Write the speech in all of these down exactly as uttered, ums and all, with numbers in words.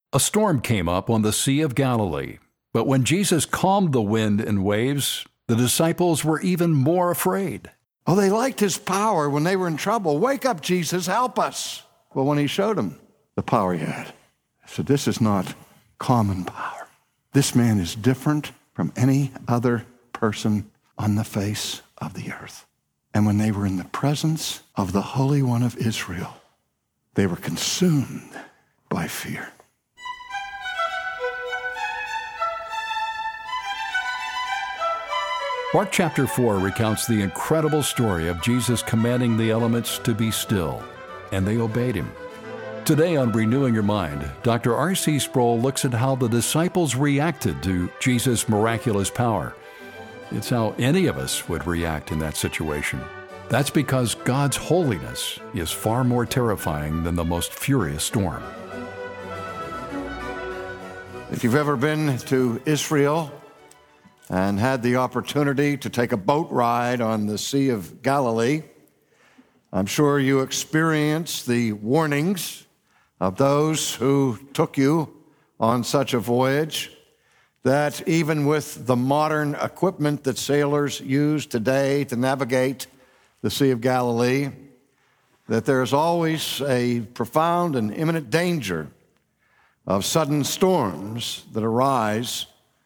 A storm came up on the Sea of Galilee, but when Jesus calmed the wind and waves, the disciples were even more afraid. Oh, they liked his power when they were in trouble. Wake up, Jesus, help us. Well, when he showed them the power he had, he said, this is not common power. This man is different from any other person on the face of the earth. And when they were in the presence of the Holy One of Israel, they were consumed by fear. Mark chapter four recounts the incredible story of Jesus commanding the elements to be still, and they obeyed him. Today on Renewing Your Mind, Doctor R C Sproul looks at how the disciples reacted to Jesus' miraculous power. It's how any of us would react in that situation. That's because God's holiness is far more terrifying than the most furious storm. If you've ever been to Israel and had the opportunity to take a boat ride on the Sea of Galilee, I'm sure you experienced the warnings of those who took you on such a voyage, that even with the modern equipment that sailors use today to navigate the Sea of Galilee, that there's always a profound and imminent danger of sudden storms that arise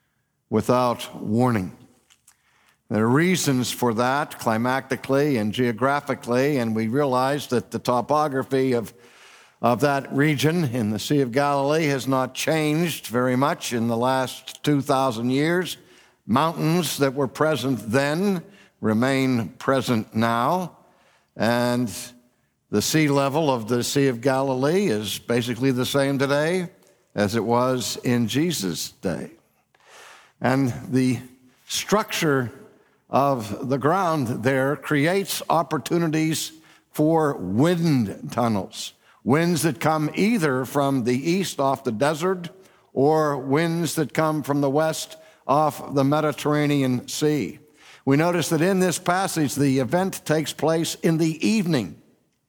without warning. There are reasons for that climatically and geographically, and we realize that the topography of, of that region in the Sea of Galilee has not changed very much in the last two thousand years. Mountains that were present then remain present now, and the sea level of the Sea of Galilee is basically the same today as it was in Jesus' day. And the structure of the ground there creates opportunities for wind tunnels, winds that come either from the east off the desert or winds that come from the west off the Mediterranean Sea. We notice that in this passage, the event takes place in the evening.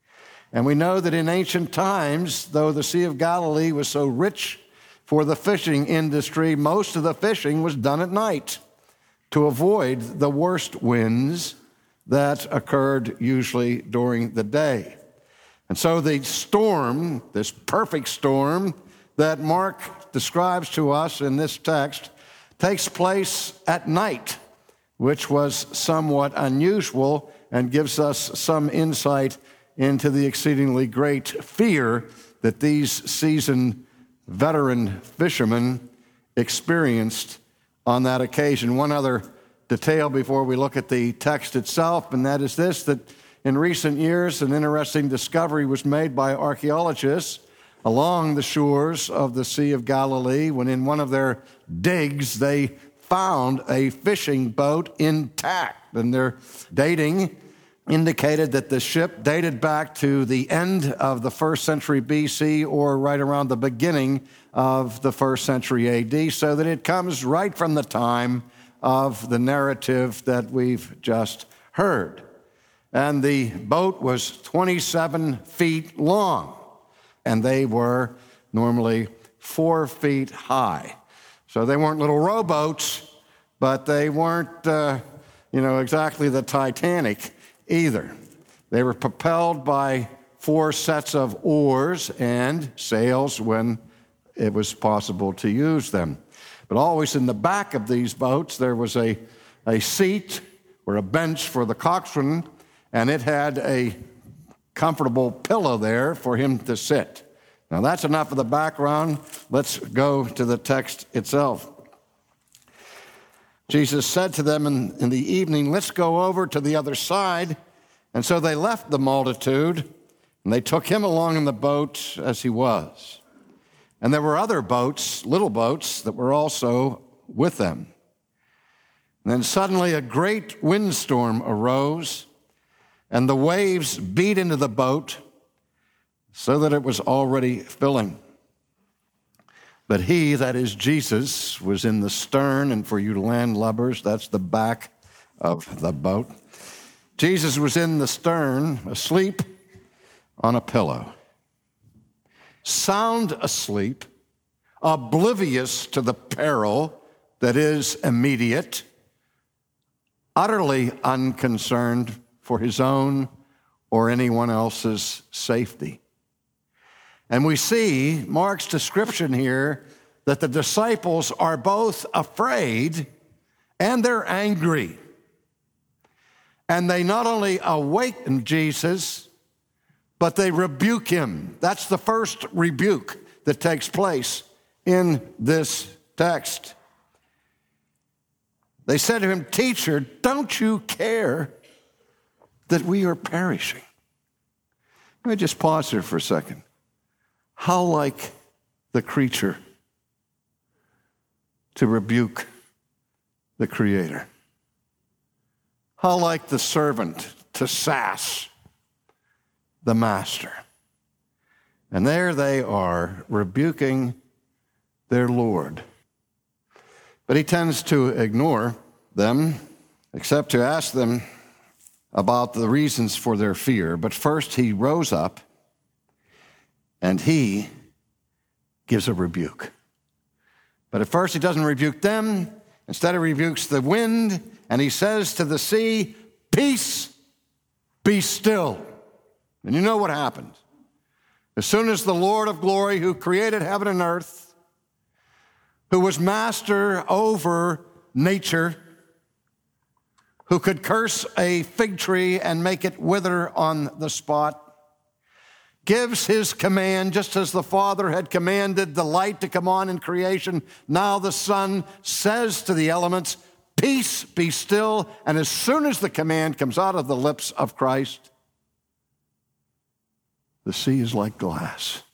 And we know that in ancient times, though the Sea of Galilee was so rich for the fishing industry, most of the fishing was done at night to avoid the worst winds that occurred usually during the day. And so the storm, this perfect storm that Mark describes to us in this text, takes place at night, which was somewhat unusual and gives us some insight into the exceedingly great fear that these seasoned veteran fishermen experienced on that occasion. One other detail before we look at the text itself, and that is this, that in recent years an interesting discovery was made by archaeologists along the shores of the Sea of Galilee when in one of their digs they found a fishing boat intact, and their dating indicated that the ship dated back to the end of the first century B C or right around the beginning of the first century A D, so that it comes right from the time of the narrative that we've just heard. And the boat was twenty-seven feet long, and they were normally four feet high. So they weren't little rowboats, but they weren't, uh, you know, exactly the Titanic either. They were propelled by four sets of oars and sails when it was possible to use them. But always in the back of these boats, there was a, a seat or a bench for the coxswain, and it had a comfortable pillow there for him to sit. Now that's enough of the background. Let's go to the text itself. Jesus said to them in, in the evening, let's go over to the other side. And so they left the multitude, and they took him along in the boat as he was. And there were other boats, little boats, that were also with them. And then suddenly a great windstorm arose, and the waves beat into the boat so that it was already filling. But he, that is Jesus, was in the stern, and for you landlubbers, that's the back of the boat. Jesus was in the stern, asleep on a pillow. Sound asleep, oblivious to the peril that is immediate, utterly unconcerned for his own or anyone else's safety. And we see Mark's description here that the disciples are both afraid and they're angry. And they not only awaken Jesus, but they rebuke him. That's the first rebuke that takes place in this text. They said to him, "Teacher, don't you care that we are perishing?" Let me just pause here for a second. How like the creature to rebuke the Creator. How like the servant to sass the master. And there they are, rebuking their Lord. But he tends to ignore them, except to ask them about the reasons for their fear. But first he rose up and he gives a rebuke. But at first he doesn't rebuke them. Instead he rebukes the wind, and he says to the sea, "Peace, be still." And you know what happened. As soon as the Lord of glory, who created heaven and earth, who was master over nature, who could curse a fig tree and make it wither on the spot, gives his command, just as the Father had commanded the light to come on in creation. Now the Son says to the elements, "Peace, be still." And as soon as the command comes out of the lips of Christ, the sea is like glass.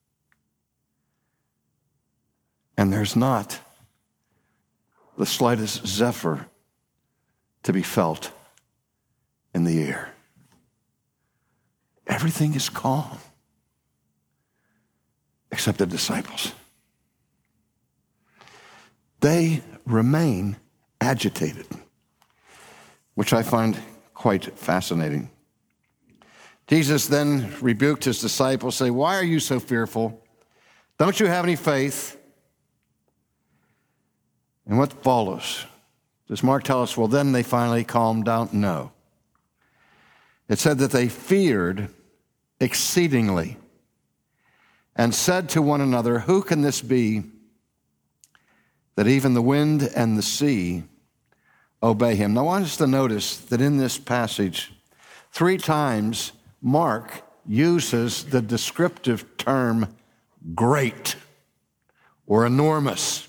And there's not the slightest zephyr to be felt in the air. Everything is calm, except the disciples. They remain agitated, which I find quite fascinating. Jesus then rebuked his disciples, saying, "Why are you so fearful? Don't you have any faith?" And what follows? Does Mark tell us, well, then they finally calmed down? No. It said that they feared exceedingly and said to one another, "Who can this be that even the wind and the sea obey him?" Now I want us to notice that in this passage, three times Mark uses the descriptive term great or enormous.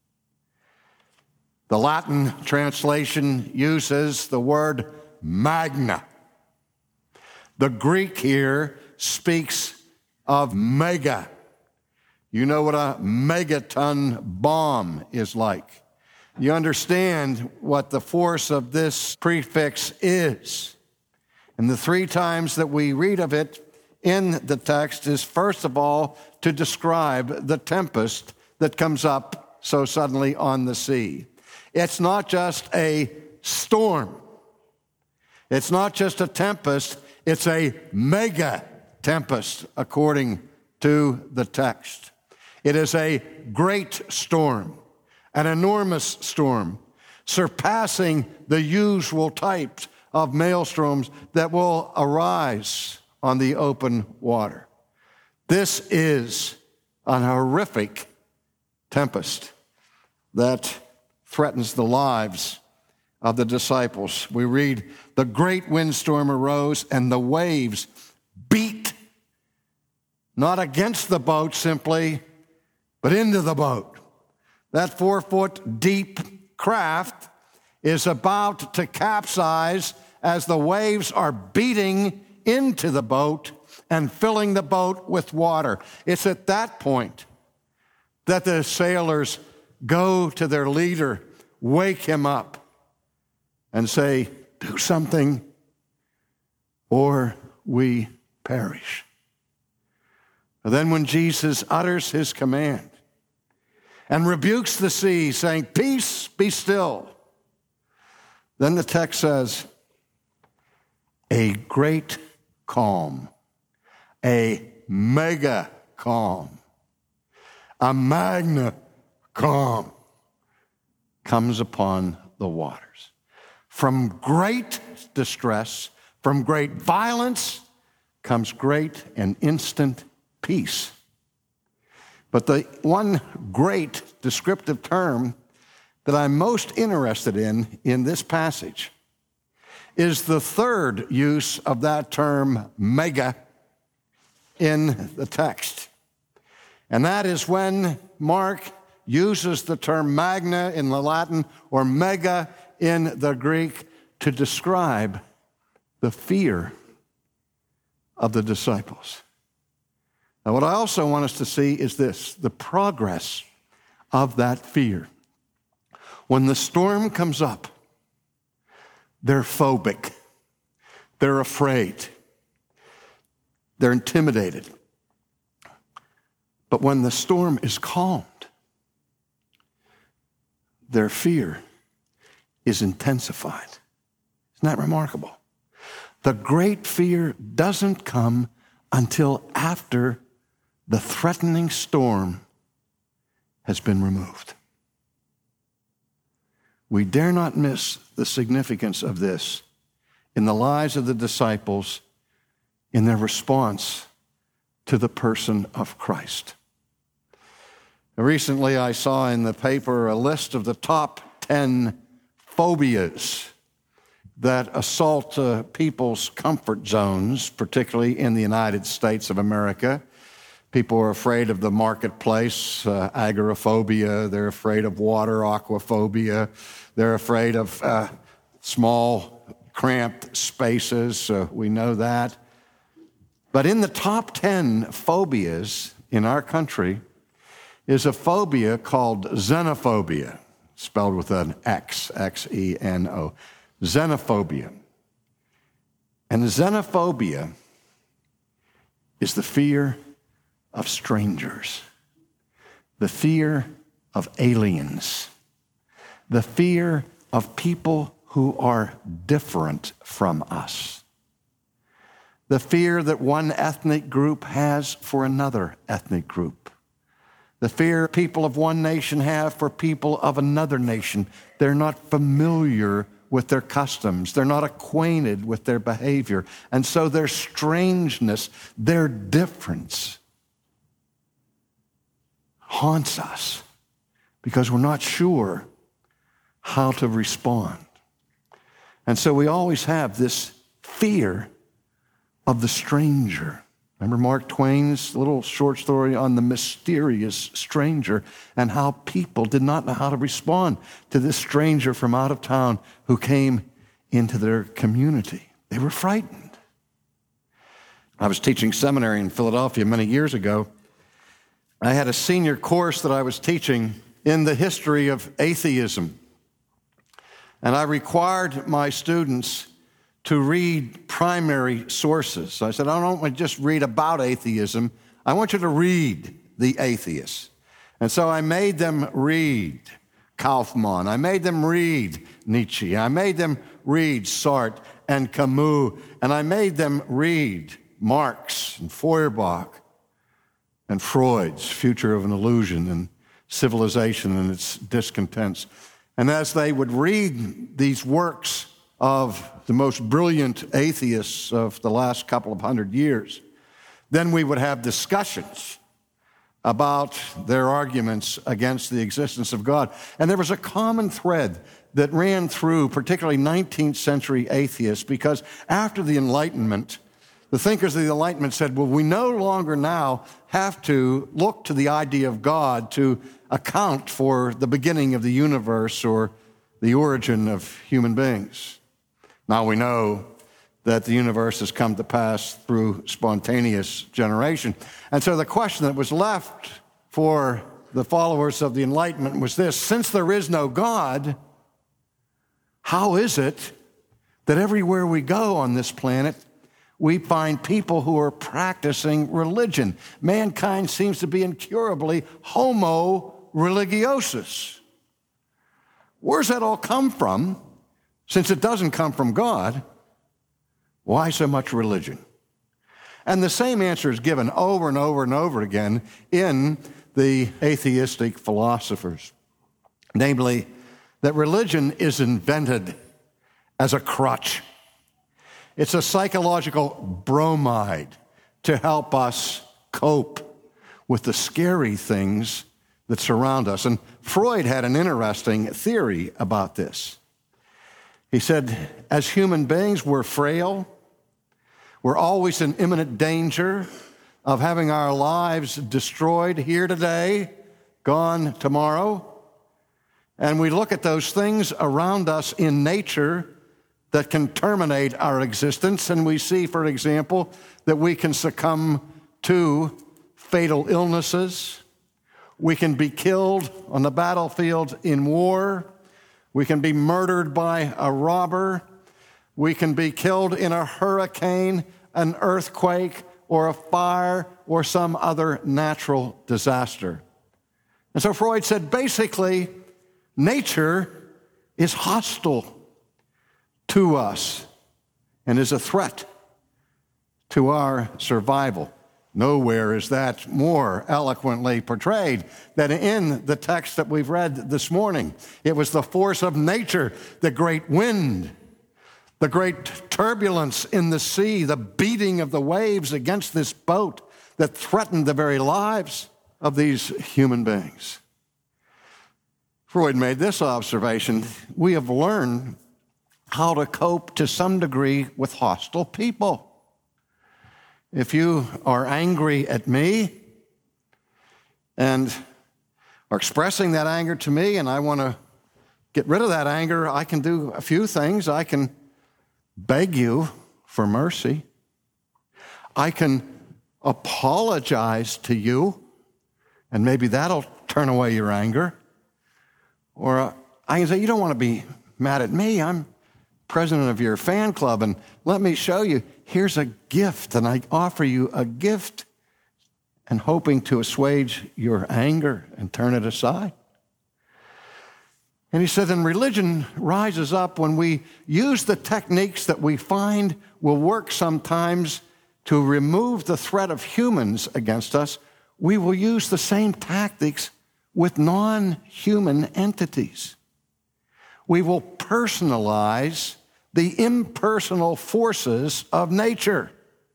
The Latin translation uses the word magna. The Greek here speaks of mega. You know what a megaton bomb is like. You understand what the force of this prefix is. And the three times that we read of it in the text is, first of all, to describe the tempest that comes up so suddenly on the sea. It's not just a storm. It's not just a tempest. It's a mega tempest, according to the text. It is a great storm, an enormous storm, surpassing the usual types of maelstroms that will arise on the open water. This is an horrific tempest that threatens the lives of the disciples. We read, "The great windstorm arose and the waves beat, not against the boat simply, but into the boat." That four-foot deep craft is about to capsize as the waves are beating into the boat and filling the boat with water. It's at that point that the sailors go to their leader, wake him up, and say, "Do something or we perish." And then when Jesus utters his command and rebukes the sea, saying, "Peace, be still," then the text says, a great calm, a mega calm, a magna calm comes upon the waters. From great distress, from great violence, comes great and instant peace. But the one great descriptive term that I'm most interested in in this passage is the third use of that term, mega, in the text. And that is when Mark uses the term magna in the Latin or mega in the Greek to describe the fear of the disciples. Now, what I also want us to see is this, the progress of that fear. When the storm comes up, they're phobic. They're afraid. They're intimidated. But when the storm is calmed, their fear is intensified. Isn't that remarkable? The great fear doesn't come until after the threatening storm has been removed. We dare not miss the significance of this in the lives of the disciples in their response to the person of Christ. Recently, I saw in the paper a list of the top ten phobias that assault uh, people's comfort zones, particularly in the United States of America. People are afraid of the marketplace, uh, agoraphobia. They're afraid of water, aquaphobia. They're afraid of uh, small, cramped spaces. Uh, we know that. But in the top ten phobias in our country is a phobia called xenophobia, spelled with an X, X E N O, xenophobia. And xenophobia is the fear of strangers, the fear of aliens, the fear of people who are different from us, the fear that one ethnic group has for another ethnic group, the fear people of one nation have for people of another nation. They're not familiar with their customs. They're not acquainted with their behavior. And so their strangeness, their difference haunts us because we're not sure how to respond. And so we always have this fear of the stranger. Remember Mark Twain's little short story on the mysterious stranger and how people did not know how to respond to this stranger from out of town who came into their community. They were frightened. I was teaching seminary in Philadelphia many years ago. I had a senior course that I was teaching in the history of atheism. And I required my students to read primary sources. I said, I don't want to just read about atheism. I want you to read the atheists. And so I made them read Kaufmann. I made them read Nietzsche. I made them read Sartre and Camus. And I made them read Marx and Feuerbach and Freud's Future of an Illusion and Civilization and Its Discontents. And as they would read these works of the most brilliant atheists of the last couple of hundred years, then we would have discussions about their arguments against the existence of God. And there was a common thread that ran through particularly nineteenth century atheists, because after the Enlightenment, the thinkers of the Enlightenment said, well, we no longer now have to look to the idea of God to account for the beginning of the universe or the origin of human beings. Now we know that the universe has come to pass through spontaneous generation. And so the question that was left for the followers of the Enlightenment was this: since there is no God, how is it that everywhere we go on this planet, we find people who are practicing religion? Mankind seems to be incurably homo religiosus. Where's that all come from? Since it doesn't come from God, why so much religion? And the same answer is given over and over and over again in the atheistic philosophers, namely that religion is invented as a crutch. It's a psychological bromide to help us cope with the scary things that surround us. And Freud had an interesting theory about this. He said, as human beings, we're frail. We're always in imminent danger of having our lives destroyed here today, gone tomorrow. And we look at those things around us in nature that can terminate our existence, and we see, for example, that we can succumb to fatal illnesses. We can be killed on the battlefield in war. We can be murdered by a robber. We can be killed in a hurricane, an earthquake, or a fire, or some other natural disaster. And so Freud said, basically, nature is hostile to us and is a threat to our survival. Nowhere is that more eloquently portrayed than in the text that we've read this morning. It was the force of nature, the great wind, the great turbulence in the sea, the beating of the waves against this boat that threatened the very lives of these human beings. Freud made this observation: we have learned how to cope to some degree with hostile people. If you are angry at me and are expressing that anger to me, and I want to get rid of that anger, I can do a few things. I can beg you for mercy. I can apologize to you, and maybe that'll turn away your anger. Or uh, I can say, you don't want to be mad at me. I'm president of your fan club, and let me show you. Here's a gift, and I offer you a gift, and hoping to assuage your anger and turn it aside. And he said, and religion rises up when we use the techniques that we find will work sometimes to remove the threat of humans against us. We will use the same tactics with non-human entities. We will personalize the impersonal forces of nature.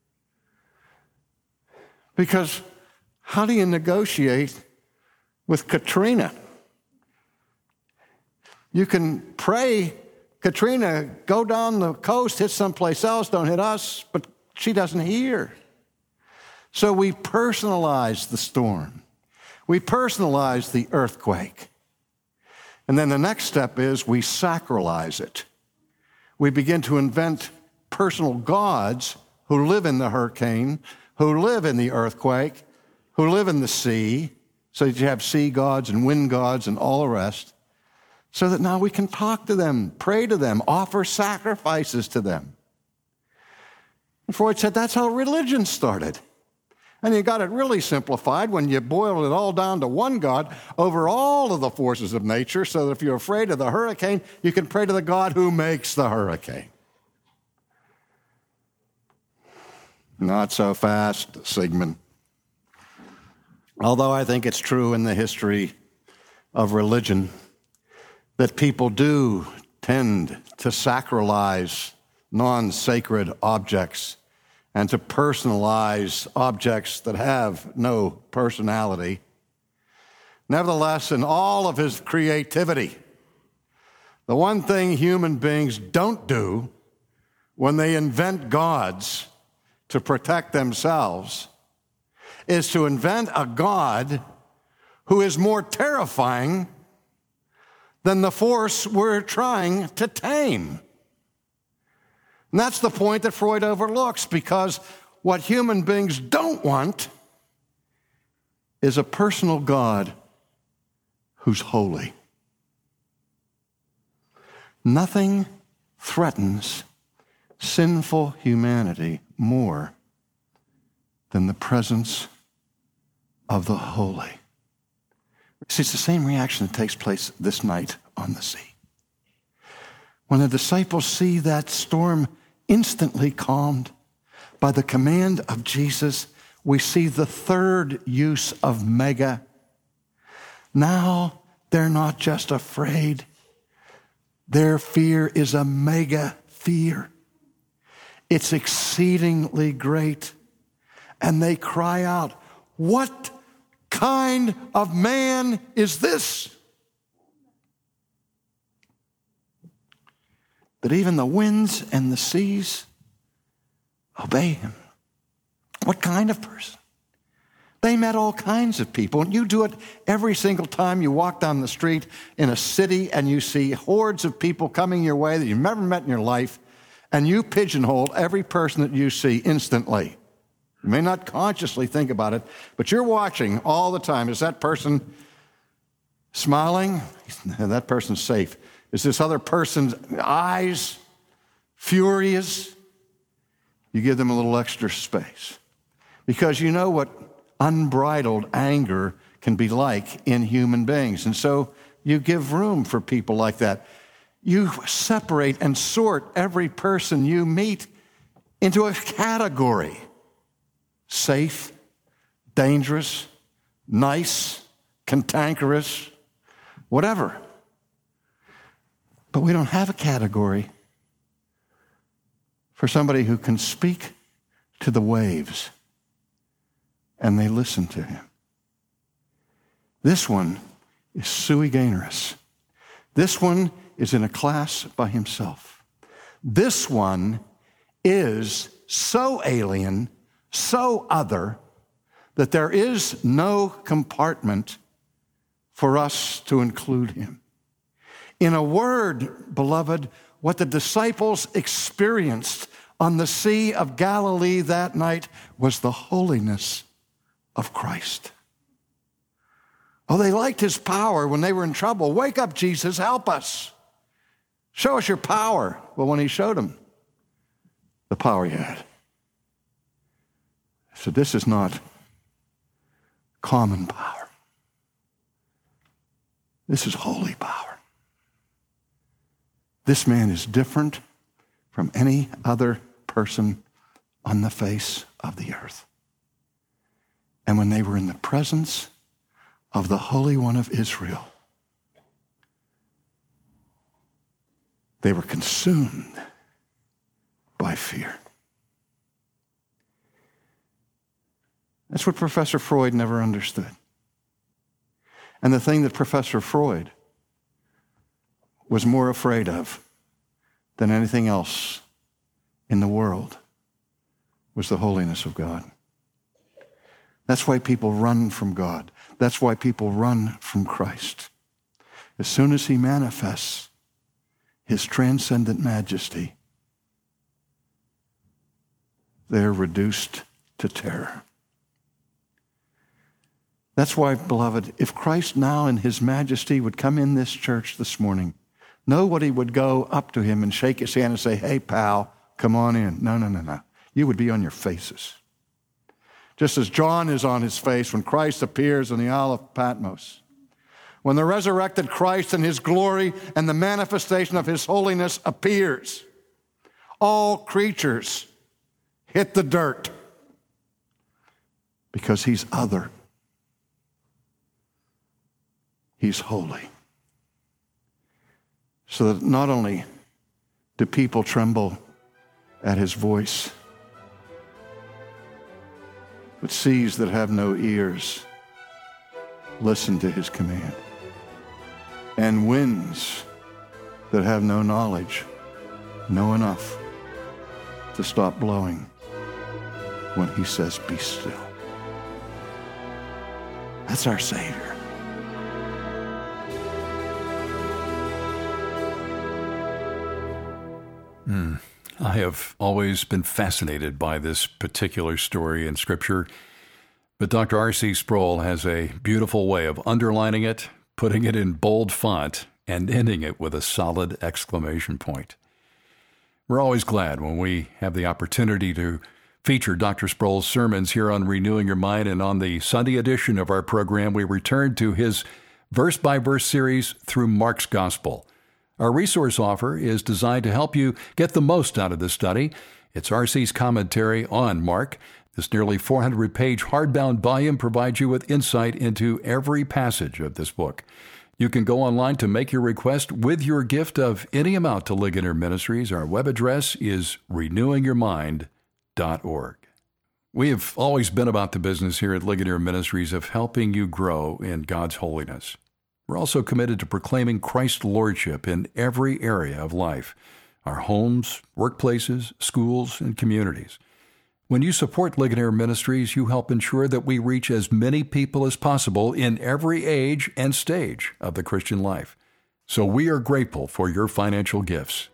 Because how do you negotiate with Katrina? You can pray, Katrina, go down the coast, hit someplace else, don't hit us, but she doesn't hear. So we personalize the storm. We personalize the earthquake. And then the next step is we sacralize it. We begin to invent personal gods who live in the hurricane, who live in the earthquake, who live in the sea, so that you have sea gods and wind gods and all the rest, so that now we can talk to them, pray to them, offer sacrifices to them. And Freud said that's how religion started. And you got it really simplified when you boiled it all down to one God over all of the forces of nature, so that if you're afraid of the hurricane, you can pray to the God who makes the hurricane. Not so fast, Sigmund. Although I think it's true in the history of religion that people do tend to sacralize non-sacred objects and to personalize objects that have no personality. Nevertheless, in all of his creativity, the one thing human beings don't do when they invent gods to protect themselves is to invent a God who is more terrifying than the force we're trying to tame. And that's the point that Freud overlooks, because what human beings don't want is a personal God who's holy. Nothing threatens sinful humanity more than the presence of the holy. See, it's the same reaction that takes place this night on the sea. When the disciples see that storm instantly calmed by the command of Jesus, we see the third use of mega Now they're not just afraid. Their fear is a mega fear. It's exceedingly great. And they cry out, "What kind of man is this, that even the winds and the seas obey him?" What kind of person? They met all kinds of people, and you do it every single time you walk down the street in a city and you see hordes of people coming your way that you've never met in your life, and you pigeonhole every person that you see instantly. You may not consciously think about it, but you're watching all the time. Is that person smiling? That person's safe. Is this other person's eyes furious? You give them a little extra space, because you know what unbridled anger can be like in human beings. And so you give room for people like that. You separate and sort every person you meet into a category: safe, dangerous, nice, cantankerous, whatever. But we don't have a category for somebody who can speak to the waves and they listen to him. This one is sui generis. This one is in a class by himself. This one is so alien, so other, that there is no compartment for us to include him. In a word, beloved, what the disciples experienced on the Sea of Galilee that night was the holiness of Christ. Oh, they liked his power when they were in trouble. "Wake up, Jesus, help us. Show us your power." Well, when he showed them the power he had, he said, "This is not common power. This is holy power. This man is different from any other person on the face of the earth." And when they were in the presence of the Holy One of Israel, they were consumed by fear. That's what Professor Freud never understood. And the thing that Professor Freud was more afraid of than anything else in the world was the holiness of God. That's why people run from God. That's why people run from Christ. As soon as he manifests his transcendent majesty, they're reduced to terror. That's why, beloved, if Christ now in his majesty would come in this church this morning, nobody would go up to him and shake his hand and say, "Hey, pal, come on in." No, no, no, no. You would be on your faces. Just as John is on his face when Christ appears on the Isle of Patmos. When the resurrected Christ in his glory and the manifestation of his holiness appears, all creatures hit the dirt because he's other. He's holy. So that not only do people tremble at his voice, but seas that have no ears listen to his command. And winds that have no knowledge know enough to stop blowing when he says, "Be still." That's our Savior. Hmm. I have always been fascinated by this particular story in Scripture, but Doctor R C Sproul has a beautiful way of underlining it, putting it in bold font, and ending it with a solid exclamation point. We're always glad when we have the opportunity to feature Doctor Sproul's sermons here on Renewing Your Mind, and on the Sunday edition of our program, we return to his verse-by-verse series through Mark's Gospel. Our resource offer is designed to help you get the most out of this study. It's R C's commentary on Mark. This nearly four hundred page hardbound volume provides you with insight into every passage of this book. You can go online to make your request with your gift of any amount to Ligonier Ministries. Our web address is renewing your mind dot org. We have always been about the business here at Ligonier Ministries of helping you grow in God's holiness. We're also committed to proclaiming Christ's lordship in every area of life, our homes, workplaces, schools, and communities. When you support Ligonier Ministries, you help ensure that we reach as many people as possible in every age and stage of the Christian life. So we are grateful for your financial gifts.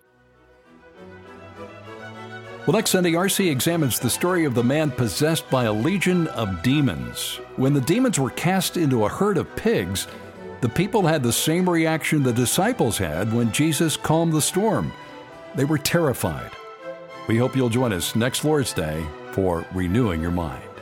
Well, next Sunday, R C examines the story of the man possessed by a legion of demons. When the demons were cast into a herd of pigs, the people had the same reaction the disciples had when Jesus calmed the storm. They were terrified. We hope you'll join us next Lord's Day for Renewing Your Mind.